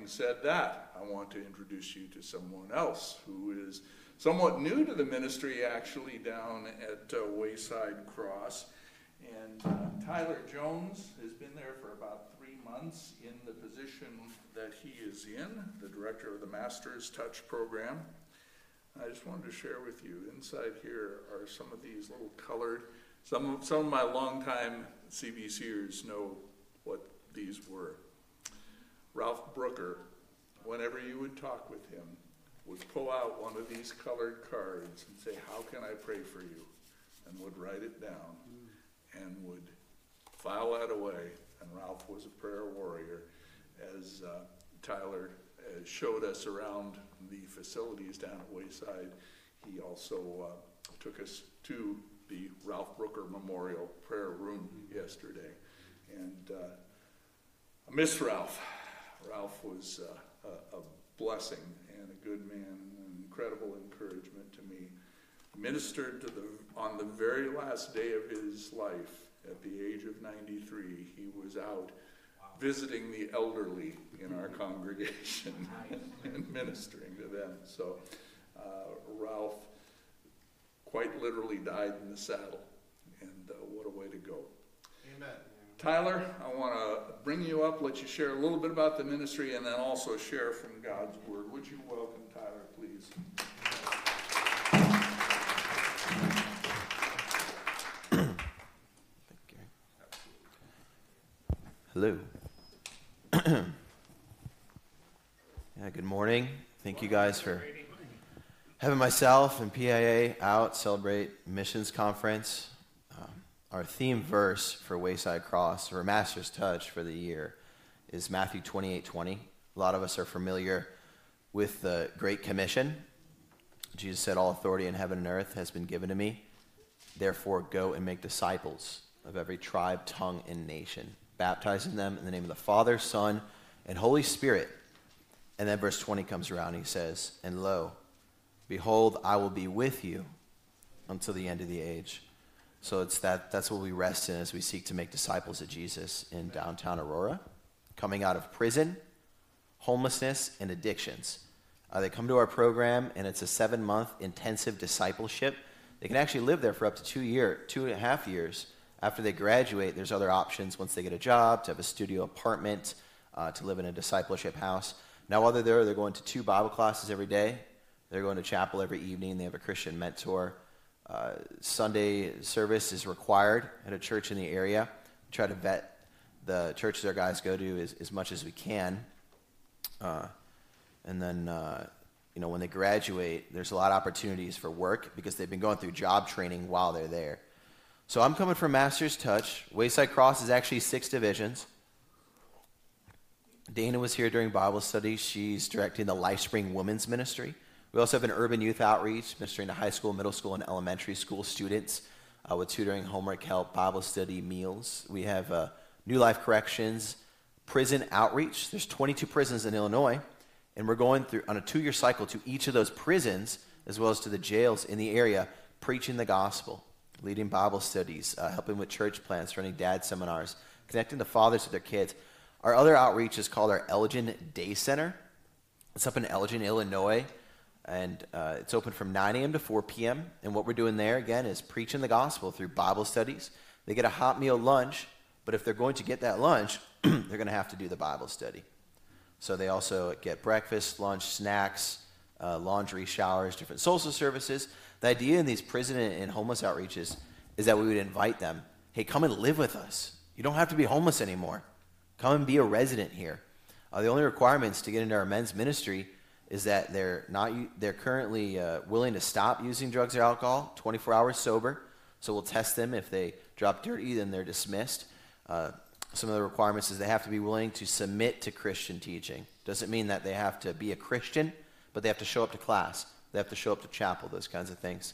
said that, I want to introduce you to someone else who is somewhat new to the ministry, actually, down at Wayside Cross. And Tyler Jones has been there for about 3 months in the position that he is in, the director of the Master's Touch program. I just wanted to share with you, inside here are some of these little colored, some of my longtime CBCers know what these were. Ralph Brooker, whenever you would talk with him, would pull out one of these colored cards and say, "How can I pray for you?" and would write it down and would file that away. And Ralph was a prayer warrior. As Tyler showed us around the facilities down at Wayside, he also took us to the Ralph Brooker Memorial Prayer Room yesterday. And I miss Ralph. Ralph was a blessing and a good man, and an incredible encouragement to me. Ministered on the very last day of his life, at the age of 93, he was out visiting the elderly in our congregation and ministering to them. So Ralph quite literally died in the saddle, and what a way to go. Amen. Tyler, I want to bring you up, let you share a little bit about the ministry, and then also share from God's Word. Would you welcome Tyler, please? Thank you. Hello. Good morning. Thank you guys for having myself and PIA out celebrate missions conference. Our theme verse for Wayside Cross, or Master's Touch for the year, is Matthew 28:20. A lot of us are familiar with the Great Commission. Jesus said, "All authority in heaven and earth has been given to me. Therefore, go and make disciples of every tribe, tongue, and nation, baptizing them in the name of the Father, Son, and Holy Spirit." And then verse 20 comes around and he says, "And lo, behold, I will be with you until the end of the age." So that's what we rest in as we seek to make disciples of Jesus in downtown Aurora, coming out of prison, homelessness, and addictions. They come to our program, and it's a 7-month intensive discipleship. They can actually live there for up to 2.5 years. After they graduate, there's other options once they get a job, to have a studio apartment, to live in a discipleship house. Now, while they're there, they're going to 2 Bible classes every day. They're going to chapel every evening. They have a Christian mentor. Sunday service is required at a church in the area. We try to vet the churches our guys go to as much as we can. And then, when they graduate, there's a lot of opportunities for work because they've been going through job training while they're there. So I'm coming from Master's Touch. Wayside Cross is actually 6 divisions. Dana was here during Bible study. She's directing the LifeSpring Women's Ministry. We also have an urban youth outreach, ministering to high school, middle school, and elementary school students with tutoring, homework help, Bible study, meals. We have New Life Corrections, prison outreach. There's 22 prisons in Illinois, and we're going through on a 2-year cycle to each of those prisons, as well as to the jails in the area, preaching the gospel, leading Bible studies, helping with church plans, running dad seminars, connecting the fathers with their kids. Our other outreach is called our Elgin Day Center. It's up in Elgin, Illinois. And it's open from 9 a.m. to 4 p.m. And what we're doing there, again, is preaching the gospel through Bible studies. They get a hot meal lunch, but if they're going to get that lunch, they're going to have to do the Bible study. So they also get breakfast, lunch, snacks, laundry, showers, different social services. The idea in these prison and homeless outreaches is that we would invite them, hey, come and live with us. You don't have to be homeless anymore. Come and be a resident here. The only requirements to get into our men's ministry is that they're currently willing to stop using drugs or alcohol, 24 hours sober. So we'll test them. If they drop dirty, then they're dismissed. Some of the requirements is they have to be willing to submit to Christian teaching. Doesn't mean that they have to be a Christian, but they have to show up to class. They have to show up to chapel, those kinds of things.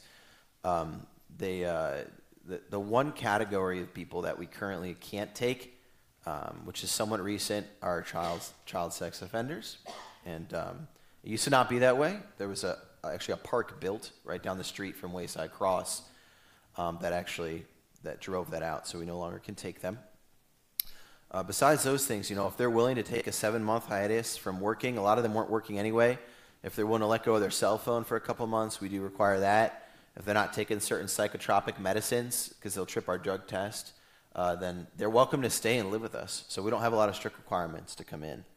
The one category of people that we currently can't take, which is somewhat recent, are child sex offenders. And it used to not be that way. There was actually a park built right down the street from Wayside Cross that drove that out, so we no longer can take them. Besides those things, if they're willing to take a 7-month hiatus from working, a lot of them weren't working anyway. If they're willing to let go of their cell phone for a couple months, we do require that. If they're not taking certain psychotropic medicines because they'll trip our drug test, then they're welcome to stay and live with us. So we don't have a lot of strict requirements to come in.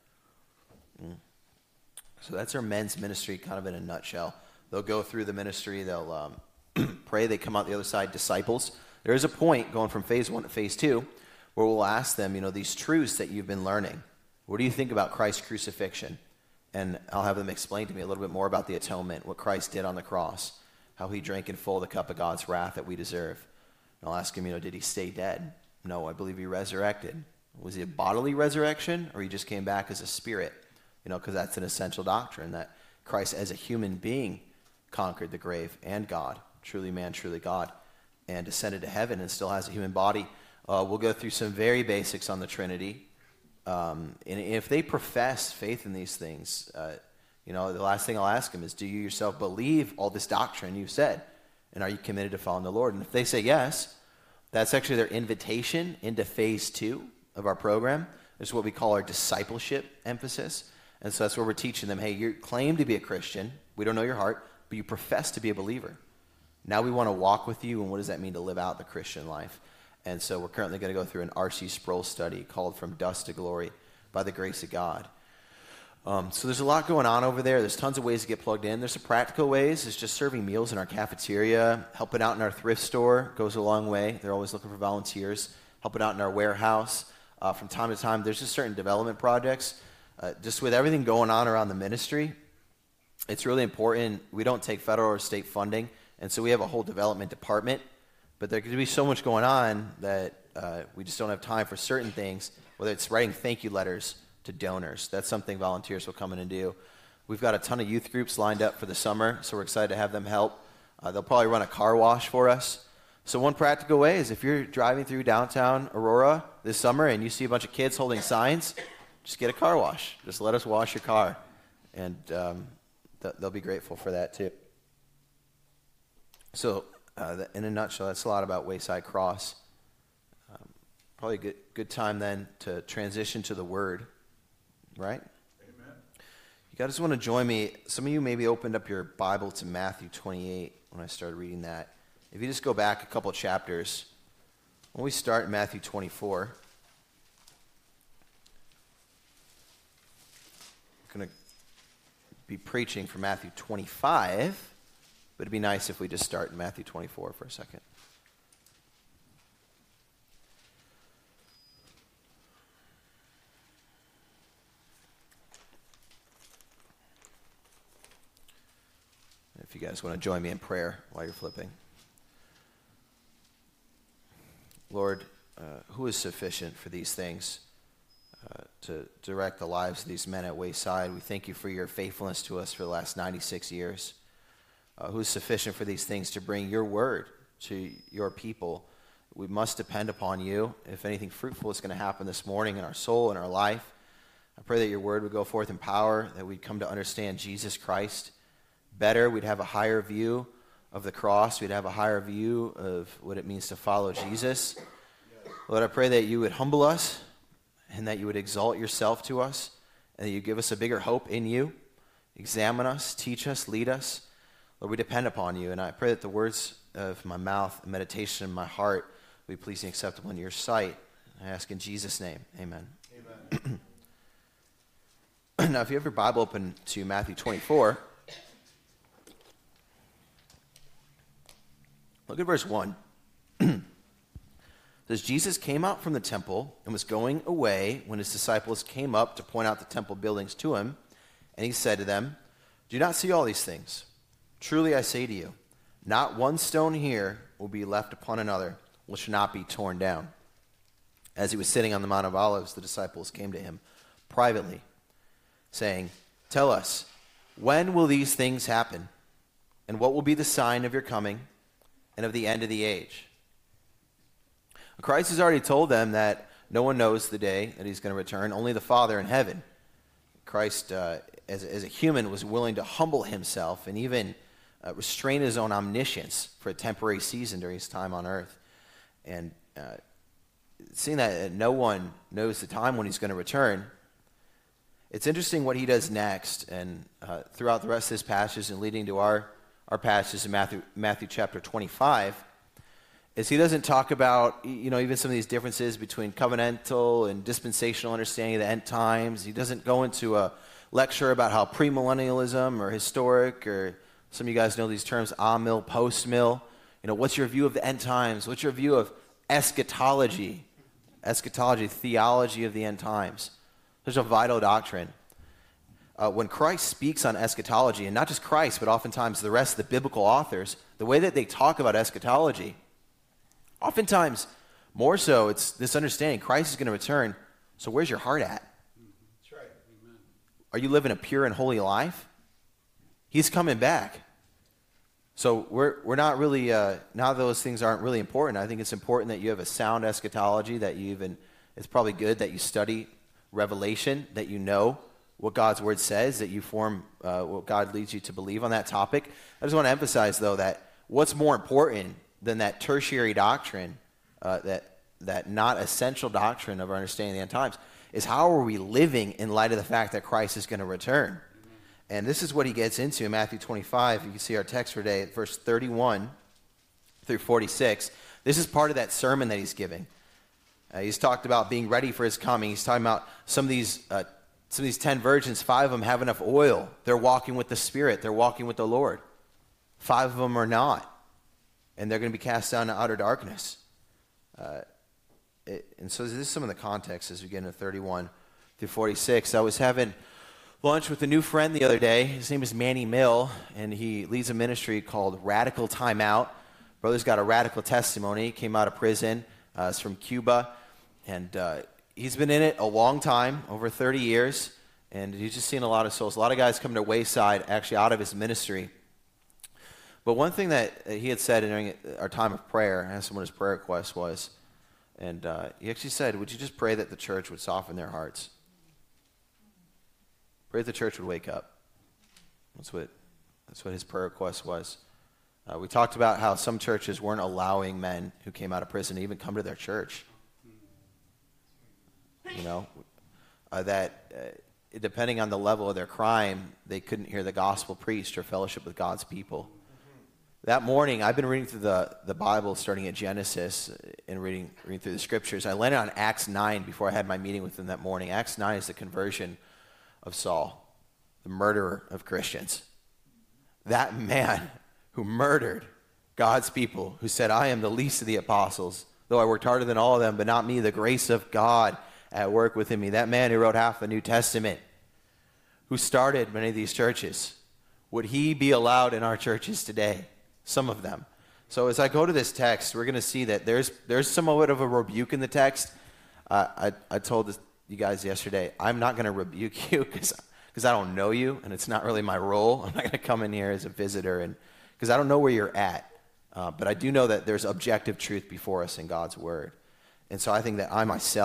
So that's our men's ministry kind of in a nutshell. They'll go through the ministry. They'll pray. They come out the other side disciples. There is a point going from phase 1 to phase 2 where we'll ask them, these truths that you've been learning. What do you think about Christ's crucifixion? And I'll have them explain to me a little bit more about the atonement, what Christ did on the cross, how he drank in full the cup of God's wrath that we deserve. And I'll ask him, did he stay dead? No, I believe he resurrected. Was he a bodily resurrection, or he just came back as a spirit? Because that's an essential doctrine, that Christ as a human being conquered the grave and God, truly man, truly God, and ascended to heaven and still has a human body. We'll go through some very basics on the Trinity. And if they profess faith in these things, the last thing I'll ask them is, do you yourself believe all this doctrine you've said? And are you committed to following the Lord? And if they say yes, that's actually their invitation into phase 2 of our program. This is what we call our discipleship emphasis. And so that's where we're teaching them, hey, you claim to be a Christian. We don't know your heart, but you profess to be a believer. Now we want to walk with you, and what does that mean to live out the Christian life? And so we're currently going to go through an R.C. Sproul study called From Dust to Glory by the Grace of God. So there's a lot going on over there. There's tons of ways to get plugged in. There's some practical ways. It's just serving meals in our cafeteria. Helping out in our thrift store goes a long way. They're always looking for volunteers. Helping out in our warehouse. From time to time, there's just certain development projects. Just with everything going on around the ministry, it's really important. We don't take federal or state funding, and so we have a whole development department. But there could be so much going on that we just don't have time for certain things, whether it's writing thank you letters to donors. That's something volunteers will come in and do. We've got a ton of youth groups lined up for the summer, so we're excited to have them help. They'll probably run a car wash for us. So one practical way is if you're driving through downtown Aurora this summer and you see a bunch of kids holding signs, just get a car wash. Just let us wash your car. And they'll be grateful for that too. So in a nutshell, that's a lot about Wayside Cross. Probably a good time then to transition to the Word, right? Amen. You guys want to join me. Some of you maybe opened up your Bible to Matthew 28 when I started reading that. If you just go back a couple chapters, when we start in Matthew 24, I'm going to be preaching from Matthew 25, but it'd be nice if we just start in Matthew 24 for a second. If you guys want to join me in prayer while you're flipping. Lord, who is sufficient for these things to direct the lives of these men at Wayside? We thank you for your faithfulness to us for the last 96 years. Who is sufficient for these things to bring your word to your people? We must depend upon you. If anything fruitful is going to happen this morning in our soul and our life, I pray that your word would go forth in power, that we'd come to understand Jesus Christ better. We'd have a higher view of the cross. We'd have a higher view of what it means to follow Jesus. Lord, I pray that you would humble us and that you would exalt yourself to us and that you give us a bigger hope in you. Examine us, teach us, lead us. Lord, we depend upon you, and I pray that the words of my mouth and meditation in my heart will be pleasing and acceptable in your sight. I ask in Jesus' name, amen. Amen. Now, if you have your Bible open to Matthew 24, look at verse 1. It says, Jesus came out from the temple and was going away when his disciples came up to point out the temple buildings to him. And he said to them, do you not see all these things? Truly I say to you, not one stone here will be left upon another, which not be torn down. As he was sitting on the Mount of Olives, the disciples came to him privately, saying, tell us, when will these things happen? And what will be the sign of your coming and of the end of the age? Christ has already told them that no one knows the day that he's going to return, only the Father in heaven. Christ, as a human, was willing to humble himself and even restrain his own omniscience for a temporary season during his time on earth. And seeing that no one knows the time when he's going to return, it's interesting what he does next. And throughout the rest of this passage and leading to our passage in Matthew chapter 25, is he doesn't talk about, even some of these differences between covenantal and dispensational understanding of the end times. He doesn't go into a lecture about how premillennialism or historic, or some of you guys know these terms, amill, post-mill. What's your view of the end times? What's your view of eschatology? Eschatology, theology of the end times. There's a vital doctrine. When Christ speaks on eschatology, and not just Christ, but oftentimes the rest of the biblical authors, the way that they talk about eschatology, oftentimes more so it's this understanding Christ is going to return, so where's your heart at? That's right. Amen. Are you living a pure and holy life? He's coming back. So we're not really, now those things aren't really important. I think it's important that you have a sound eschatology, that it's probably good that you study Revelation, that you know what God's word says, that you form what God leads you to believe on that topic. I just want to emphasize, though, that what's more important than that tertiary doctrine, that not essential doctrine of our understanding of the end times, is how are we living in light of the fact that Christ is going to return. And this is what he gets into in Matthew 25. You can see our text for today at verse 31 through 46. This is part of that sermon that he's giving. He's talked about being ready for his coming. He's talking about some of these 10 virgins, 5 of them have enough oil. They're walking with the Spirit. They're walking with the Lord. 5 of them are not. And they're going to be cast down to outer darkness. And so this is some of the context as we get into 31 through 46. I was having lunch with a new friend the other day. His name is Manny Mill, and he leads a ministry called Radical Time Out. Brother's got a radical testimony. He came out of prison. He's from Cuba, and he's been in it a long time, over 30 years, and he's just seen a lot of souls. A lot of guys come to Wayside actually out of his ministry. But one thing that he had said during our time of prayer, I asked him what his prayer request was, and he actually said, would you just pray that the church would soften their hearts? Pray that the church would wake up. That's what his prayer request was. We talked about how some churches weren't allowing men who came out of prison to even come to their church. Depending on the level of their crime, they couldn't hear the gospel preached or fellowship with God's people. That morning, I've been reading through the Bible, starting at Genesis and reading through the scriptures. I landed on Acts 9 before I had my meeting with him that morning. Acts 9 is the conversion of Saul, the murderer of Christians. That man who murdered God's people, who said, I am the least of the apostles, though I worked harder than all of them, but not me, the grace of God at work within me. That man who wrote half the New Testament, who started many of these churches, would he be allowed in our churches today? Some of them. So as I go to this text, we're going to see that there's somewhat of a rebuke in the text. I told you guys yesterday, I'm not going to rebuke you because I don't know you, and it's not really my role. I'm not going to come in here as a visitor, and because I don't know where you're at. But I do know that there's objective truth before us in God's word. And so I think that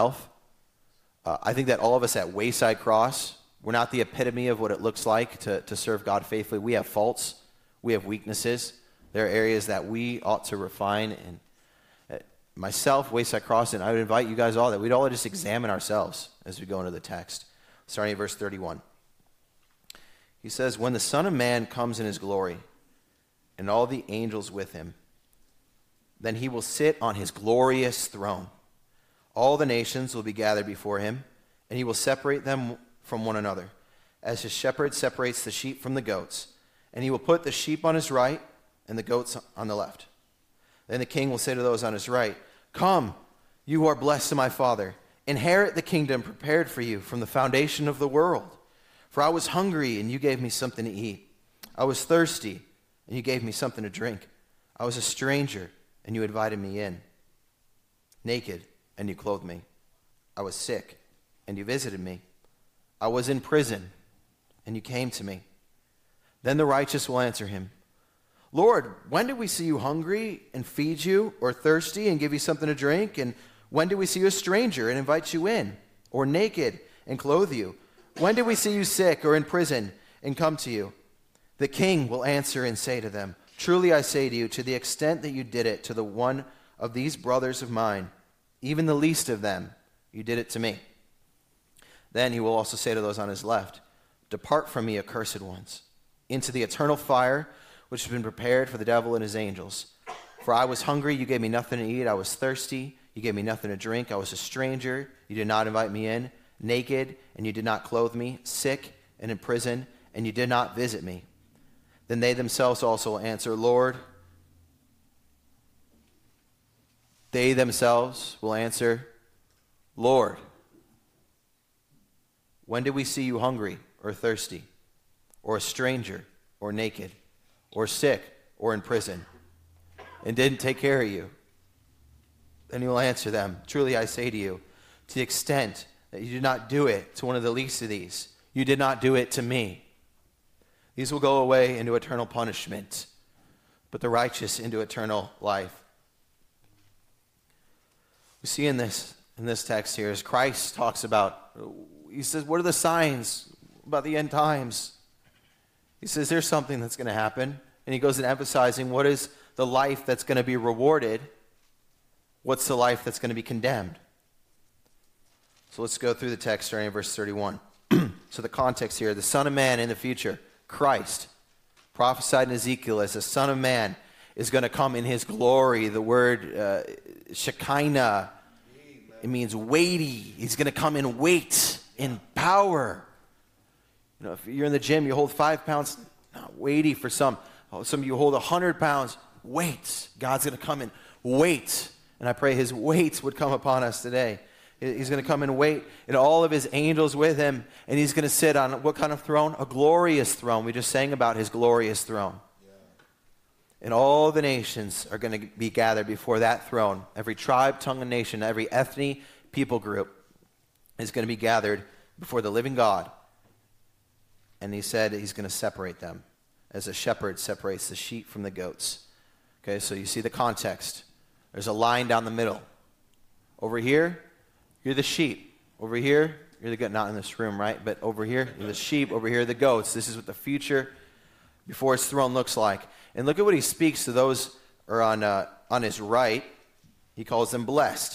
I think that all of us at Wayside Cross, we're not the epitome of what it looks like to serve God faithfully. We have faults. We have weaknesses. There are areas that we ought to refine. And myself, Wayside Cross, and I would invite you guys all that we'd all just examine ourselves as we go into the text. Starting at verse 31. He says, when the Son of Man comes in his glory, and all the angels with him, then he will sit on his glorious throne. All the nations will be gathered before him, and he will separate them from one another, as his shepherd separates the sheep from the goats. And he will put the sheep on his right and the goats on the left. Then the king will say to those on his right, come, you who are blessed of my Father, inherit the kingdom prepared for you from the foundation of the world. For I was hungry, and you gave me something to eat. I was thirsty, and you gave me something to drink. I was a stranger, and you invited me in. Naked, and you clothed me. I was sick, and you visited me. I was in prison, and you came to me. Then the righteous will answer him, Lord, when did we see you hungry and feed you, or thirsty and give you something to drink? And when did we see you a stranger and invite you in, or naked and clothe you? When did we see you sick or in prison and come to you? The king will answer and say to them, truly I say to you, to the extent that you did it to the one of these brothers of mine, even the least of them, you did it to me. Then he will also say to those on his left, depart from me, accursed ones, into the eternal fire which has been prepared for the devil and his angels. For I was hungry, you gave me nothing to eat. I was thirsty, you gave me nothing to drink. I was a stranger, you did not invite me in. Naked, and you did not clothe me. Sick and in prison, and you did not visit me. Then they themselves also will answer, Lord. They themselves will answer, Lord, when did we see you hungry or thirsty, or a stranger, or naked, or sick, or in prison, and didn't take care of you? Then he will answer them, truly I say to you, to the extent that you did not do it to one of the least of these, you did not do it to me. These will go away into eternal punishment, but the righteous into eternal life. We see in this text here, as Christ talks about, he says, what are the signs about the end times? He says, there's something that's going to happen. And he goes in emphasizing what is the life that's going to be rewarded, what's the life that's going to be condemned. So let's go through the text starting in verse 31. So the context here, the Son of Man in the future, Christ, prophesied in Ezekiel as the Son of Man is going to come in his glory. The word Shekinah, it means weighty. He's going to come in weight, in power. You know, if you're in the gym, you hold 5 pounds, not weighty for some. Some of you hold 100 pounds, weight. God's going to come in weight. And I pray his weight would come upon us today. He's going to come in weight, and all of his angels with him, and he's going to sit on what kind of throne? A glorious throne. We just sang about his glorious throne. Yeah. And all the nations are going to be gathered before that throne. Every tribe, tongue, and nation, every ethnic people group is going to be gathered before the living God. And he said he's going to separate them as a shepherd separates the sheep from the goats. Okay, so you see the context. There's a line down the middle. Over here, you're the sheep. Over here, you're the goat. Not in this room, right? But over here, you're the sheep. Over here, the goats. This is what the future before his throne looks like. And look at what he speaks to those who are on his right. He calls them blessed.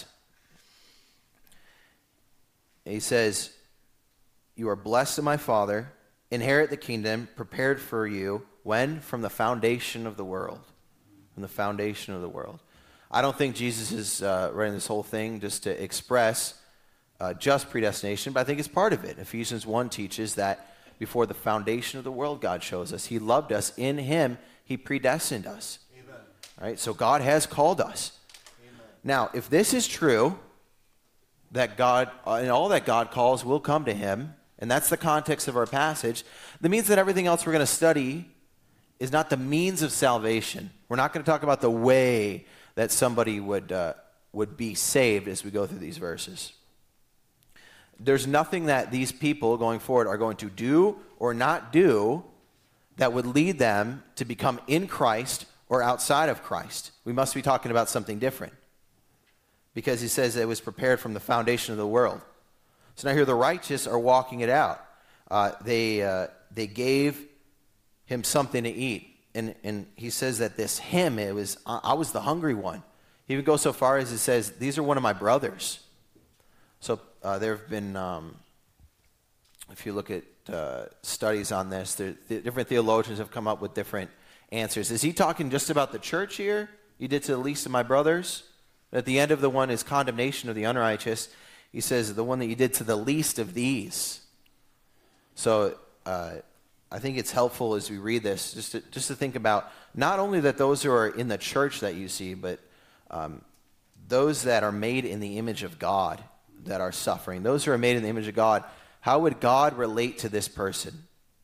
He says, you are blessed of my Father. Inherit the kingdom prepared for you. When? From the foundation of the world. From the foundation of the world. I don't think Jesus is writing this whole thing just to express just predestination, but I think it's part of it. Ephesians 1 teaches that before the foundation of the world, God shows us. He loved us. In him, he predestined us. Amen. Right? So God has called us. Amen. Now, if this is true, that God, and all that God calls will come to him, and that's the context of our passage, that means that everything else we're going to study is not the means of salvation. We're not going to talk about the way that somebody would be saved as we go through these verses. There's nothing that these people going forward are going to do or not do that would lead them to become in Christ or outside of Christ. We must be talking about something different. Because he says it was prepared from the foundation of the world. So now here the righteous are walking it out. They gave him something to eat. And he says that this him, I was the hungry one. He even goes so far as he says, these are one of my brothers. So there have been, if you look at studies on this, the different theologians have come up with different answers. Is he talking just about the church here? You did to the least of my brothers? At the end of the one is condemnation of the unrighteous. He says the one that you did to the least of these. So I think it's helpful as we read this just to think about not only that those who are in the church that you see, but those that are made in the image of God that are suffering. Those who are made in the image of God, how would God relate to this person?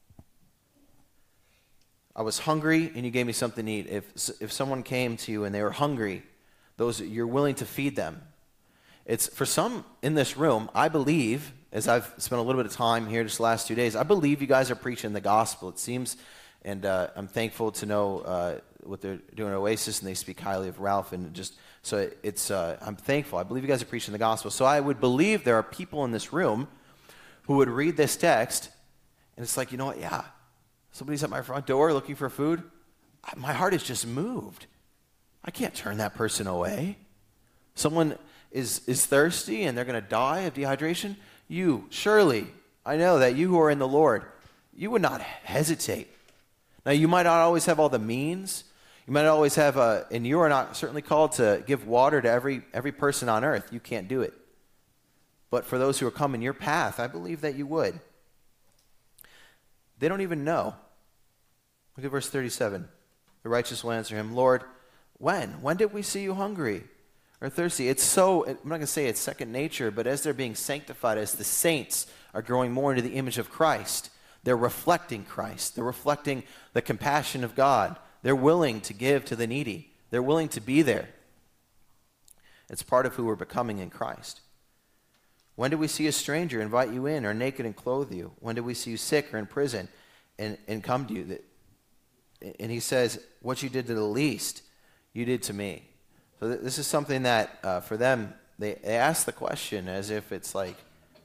I was hungry and you gave me something to eat. If someone came to you and they were hungry, you're willing to feed them. It's for some in this room, I believe, as I've spent a little bit of time here just the last 2 days, I believe you guys are preaching the gospel. It seems, and I'm thankful to know what they're doing at Oasis, and they speak highly of Ralph, and just so it's. I'm thankful. I believe you guys are preaching the gospel. So I would believe there are people in this room who would read this text, and it's like, you know what? Yeah, somebody's at my front door looking for food. My heart is just moved. I can't turn that person away. Someone is thirsty and they're going to die of dehydration, surely, I know that you who are in the Lord, you would not hesitate. Now, you might not always have all the means. You might not always have, and you are not certainly called to give water to every person on earth. You can't do it. But for those who are coming your path, I believe that you would. They don't even know. Look at verse 37. The righteous will answer him, Lord, when? When did we see you hungry or thirsty? I'm not going to say it's second nature, but as they're being sanctified, as the saints are growing more into the image of Christ, they're reflecting Christ. They're reflecting the compassion of God. They're willing to give to the needy. They're willing to be there. It's part of who we're becoming in Christ. When did we see a stranger invite you in, or naked and clothe you? When did we see you sick or in prison and come to you? And he says, what you did to the least, you did to me. So this is something that for them, they ask the question as if it's like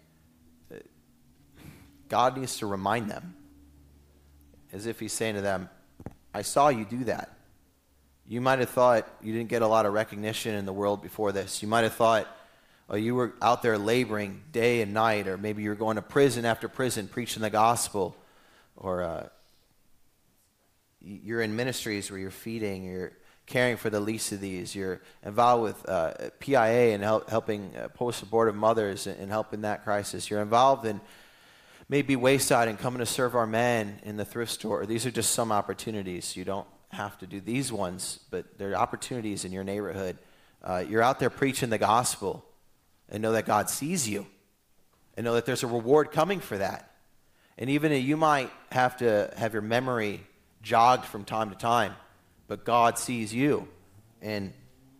God needs to remind them. As if he's saying to them, I saw you do that. You might have thought you didn't get a lot of recognition in the world before this. You might have thought, you were out there laboring day and night, or maybe you were going to prison after prison preaching the gospel, or you're in ministries where you're feeding, you're caring for the least of these, you're involved with PIA and helping post-abortive mothers and helping that crisis. You're involved in maybe Wayside and coming to serve our men in the thrift store. These are just some opportunities. You don't have to do these ones, but there are opportunities in your neighborhood. You're out there preaching the gospel. And know that God sees you. And know that there's a reward coming for that. And even you might have to have your memory jogged from time to time, but God sees you. And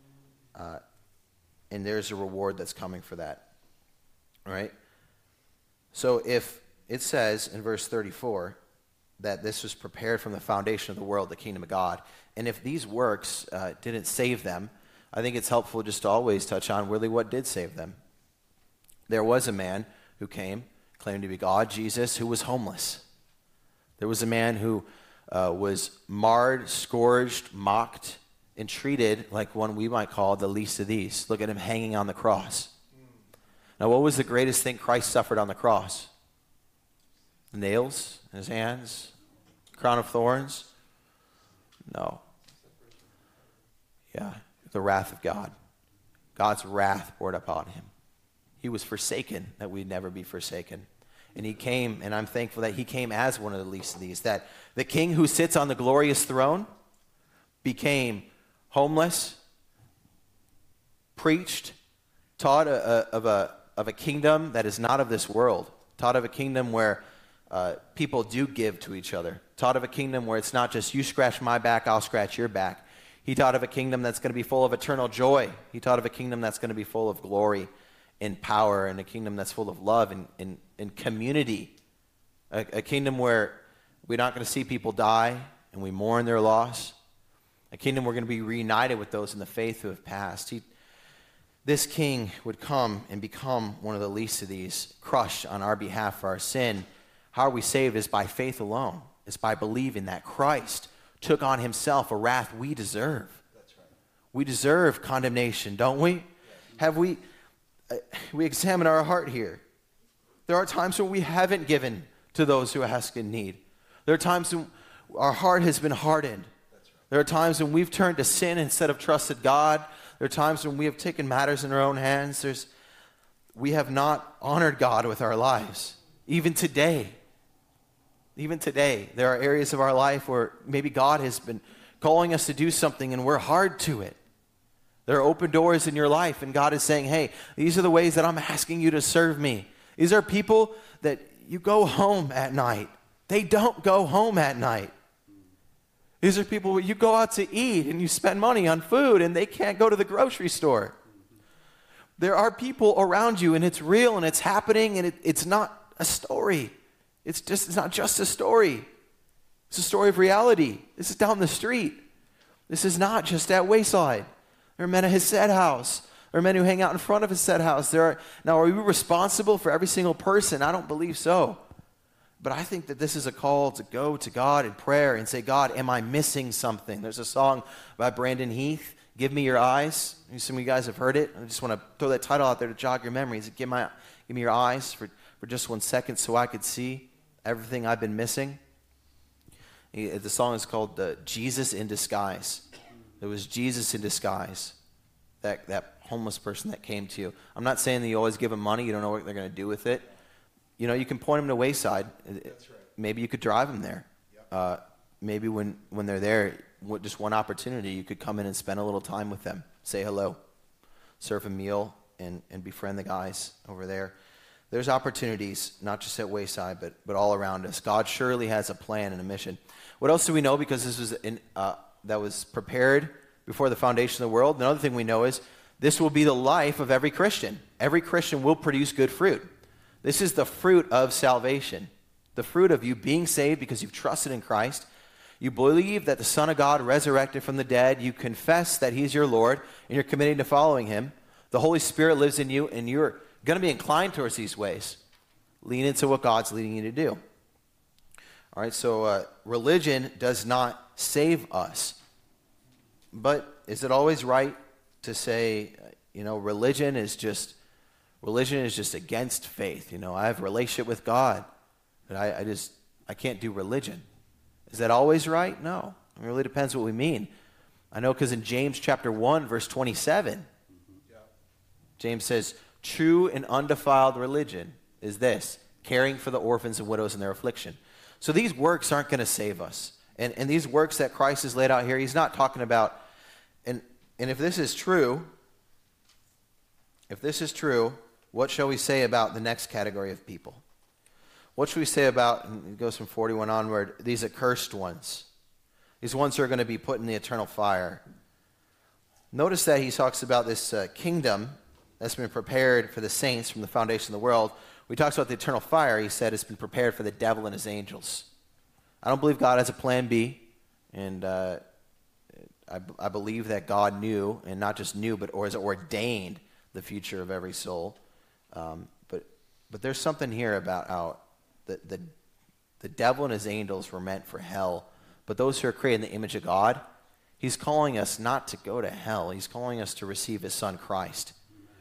there's a reward that's coming for that. All right? So if it says in verse 34 that this was prepared from the foundation of the world, the kingdom of God, and if these works didn't save them, I think it's helpful just to always touch on really what did save them. There was a man who came, claimed to be God, Jesus, who was homeless. There was a man who was marred, scourged, mocked, and treated like one we might call the least of these. Look at him hanging on the cross. Now, what was the greatest thing Christ suffered on the cross? The nails in his hands? Crown of thorns? No. Yeah. The wrath of God. God's wrath poured upon him. He was forsaken that we'd never be forsaken. And he came, and I'm thankful that he came as one of the least of these, that the king who sits on the glorious throne became homeless, preached, taught of a kingdom that is not of this world, taught of a kingdom where people do give to each other, taught of a kingdom where it's not just you scratch my back, I'll scratch your back. He taught of a kingdom that's going to be full of eternal joy. He taught of a kingdom that's going to be full of glory and power, and a kingdom that's full of love and community. A kingdom where we're not going to see people die and we mourn their loss. A kingdom we're going to be reunited with those in the faith who have passed. This king would come and become one of the least of these, crushed on our behalf for our sin. How are we saved is by faith alone. It's by believing that Christ took on himself a wrath we deserve. That's right. We deserve condemnation, don't we? Have we examine our heart here. There are times when we haven't given to those who ask in need. There are times when our heart has been hardened. That's right. There are times when we've turned to sin instead of trusted God. There are times when we have taken matters in our own hands. We have not honored God with our lives. Even today, there are areas of our life where maybe God has been calling us to do something and we're hard to it. There are open doors in your life, and God is saying, hey, these are the ways that I'm asking you to serve me. These are people that you go home at night. They don't go home at night. These are people where you go out to eat and you spend money on food and they can't go to the grocery store. There are people around you, and it's real and it's happening, and it's not a story. It's not just a story. It's a story of reality. This is down the street. This is not just at Wayside. There are men at Hesed House. There are men who hang out in front of Hesed House. Now, are we responsible for every single person? I don't believe so. But I think that this is a call to go to God in prayer and say, God, am I missing something? There's a song by Brandon Heath, Give Me Your Eyes. Some of you guys have heard it. I just want to throw that title out there to jog your memories. Give me your eyes for just 1 second so I could see everything I've been missing. The song is called Jesus in Disguise. It was Jesus in disguise, that homeless person that came to you. I'm not saying that you always give them money. You don't know what they're going to do with it. You can point them to Wayside. That's right. Maybe you could drive them there. Yep. Maybe when they're there, just one opportunity, you could come in and spend a little time with them. Say hello, serve a meal, and befriend the guys over there. There's opportunities, not just at Wayside, but all around us. God surely has a plan and a mission. What else do we know? Because this was that was prepared before the foundation of the world. Another thing we know is this will be the life of every Christian. Every Christian will produce good fruit. This is the fruit of salvation, the fruit of you being saved because you've trusted in Christ. You believe that the Son of God resurrected from the dead. You confess that he's your Lord, and you're committing to following him. The Holy Spirit lives in you, and you're going to be inclined towards these ways. Lean into what God's leading you to do. All right, so religion does not save us. But is it always right to say, religion is just against faith? I have a relationship with God, but I can't do religion. Is that always right? No. It really depends what we mean. I know because in James chapter 1, verse 27, James says, true and undefiled religion is this, caring for the orphans and widows in their affliction. So these works aren't going to save us. And these works that Christ has laid out here, he's not talking about, and if this is true, what shall we say about the next category of people? What should we say about, and it goes from 41 onward, these accursed ones? These ones who are going to be put in the eternal fire. Notice that he talks about this kingdom that's been prepared for the saints from the foundation of the world. When he talks about the eternal fire, he said it's been prepared for the devil and his angels. I don't believe God has a plan B, and I believe that God knew, and not just knew, but has ordained the future of every soul. But there's something here about how the devil and his angels were meant for hell, but those who are created in the image of God, he's calling us not to go to hell. He's calling us to receive his son Christ.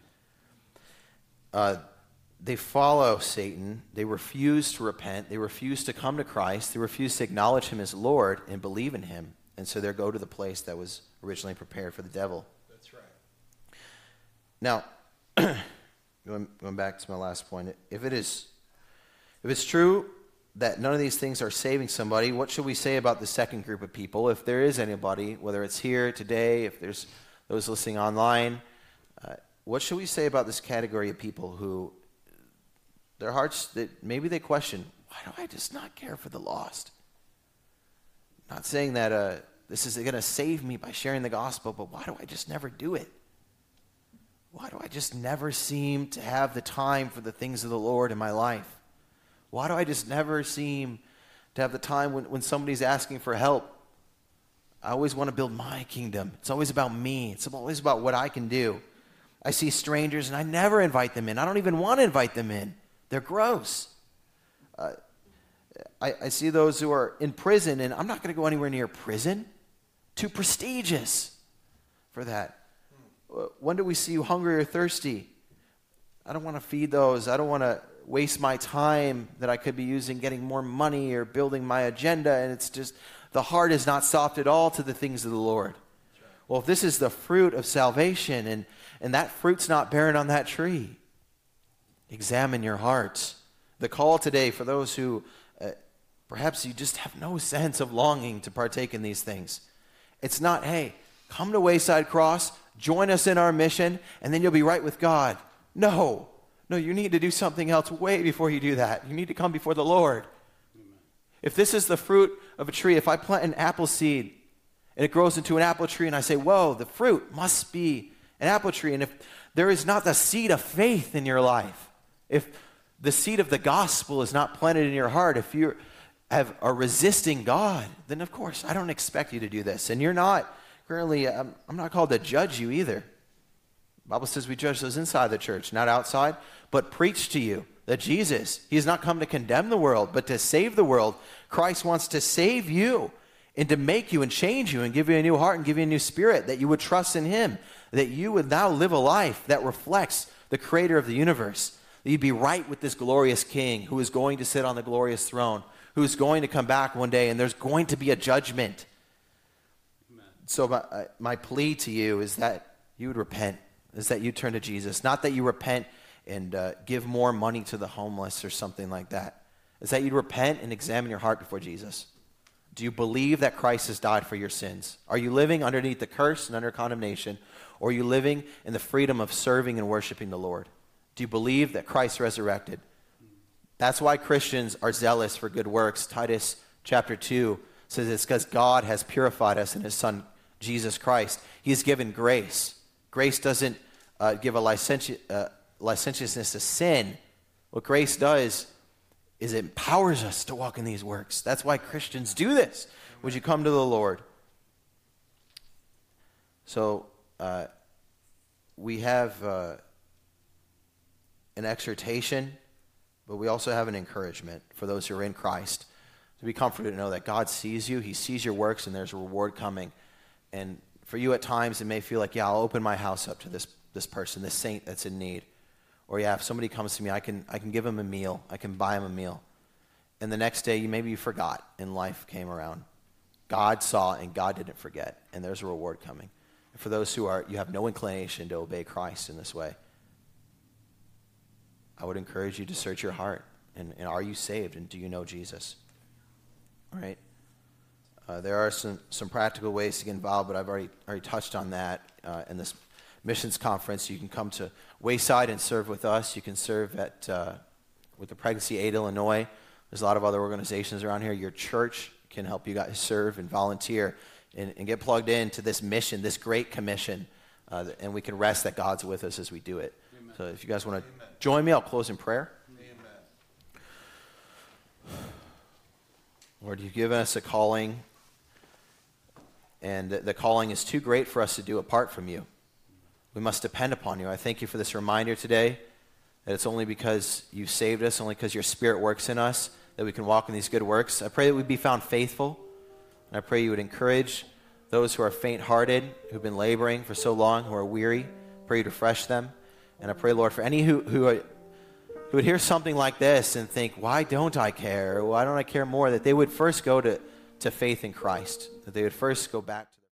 They follow Satan. They refuse to repent. They refuse to come to Christ. They refuse to acknowledge him as Lord and believe in him. And so they go to the place that was originally prepared for the devil. That's right. Now, going back to my last point, if it's true that none of these things are saving somebody, what should we say about the second group of people? If there is anybody, whether it's here today, if there's those listening online, what should we say about this category of people who their hearts, maybe they question, why do I just not care for the lost? Not saying that this is going to save me by sharing the gospel, but why do I just never do it? Why do I just never seem to have the time for the things of the Lord in my life? Why do I just never seem to have the time when somebody's asking for help? I always want to build my kingdom. It's always about me. It's always about what I can do. I see strangers and I never invite them in. I don't even want to invite them in. They're gross. I see those who are in prison, and I'm not going to go anywhere near prison. Too prestigious for that. When do we see you hungry or thirsty? I don't want to feed those. I don't want to waste my time that I could be using getting more money or building my agenda, and it's just the heart is not soft at all to the things of the Lord. Well, if this is the fruit of salvation, and that fruit's not bearing on that tree, examine your hearts. The call today for those who perhaps you just have no sense of longing to partake in these things. It's not, hey, come to Wayside Cross, join us in our mission, and then you'll be right with God. No, you need to do something else way before you do that. You need to come before the Lord. Amen. If this is the fruit of a tree, if I plant an apple seed and it grows into an apple tree and I say, whoa, the fruit must be an apple tree. And if there is not the seed of faith in your life, if the seed of the gospel is not planted in your heart, if you are resisting God, then of course I don't expect you to do this. And you're not currently, I'm not called to judge you either. The Bible says we judge those inside the church, not outside, but preach to you that Jesus, he has not come to condemn the world, but to save the world. Christ wants to save you. and to make you and change you and give you a new heart and give you a new spirit, that you would trust in him, that you would now live a life that reflects the creator of the universe, that you'd be right with this glorious king who is going to sit on the glorious throne, who is going to come back one day, and there's going to be a judgment. Amen. So my plea to you is that you would repent, is that you turn to Jesus. Not that you repent and give more money to the homeless or something like that. Is that you'd repent and examine your heart before Jesus. Do you believe that Christ has died for your sins? Are you living underneath the curse and under condemnation? Or are you living in the freedom of serving and worshiping the Lord? Do you believe that Christ resurrected? That's why Christians are zealous for good works. Titus chapter 2 says it's because God has purified us in his Son, Jesus Christ. He's given grace. Grace doesn't give a licentiousness to sin. What grace does is it empowers us to walk in these works. That's why Christians do this. Would you come to the Lord? So we have an exhortation, but we also have an encouragement for those who are in Christ. To be comforted to know that God sees you, he sees your works, and there's a reward coming. And for you at times, it may feel like, yeah, I'll open my house up to this person, this saint that's in need. Or yeah, if somebody comes to me, I can give him a meal. I can buy him a meal. And the next day, maybe you forgot, and life came around. God saw, and God didn't forget, and there's a reward coming. And for those who you have no inclination to obey Christ in this way, I would encourage you to search your heart. And are you saved, and do you know Jesus? All right? There are some practical ways to get involved, but I've already touched on that in this missions conference. You can come to Wayside and serve with us. You can serve with the Pregnancy Aid Illinois. There's a lot of other organizations around here. Your church can help you guys serve and volunteer and get plugged into this mission, this great commission, and we can rest that God's with us as we do it. Amen. So if you guys want to join me, I'll close in prayer. Amen. Lord, you've given us a calling, and the calling is too great for us to do apart from you. We must depend upon you. I thank you for this reminder today that it's only because you saved us, only because your Spirit works in us, that we can walk in these good works. I pray that we'd be found faithful, and I pray you would encourage those who are faint-hearted, who've been laboring for so long, who are weary. Pray you to refresh them. And I pray, Lord, for any who would hear something like this and think, why don't I care? Why don't I care more? That they would first go to faith in Christ, that they would first go back to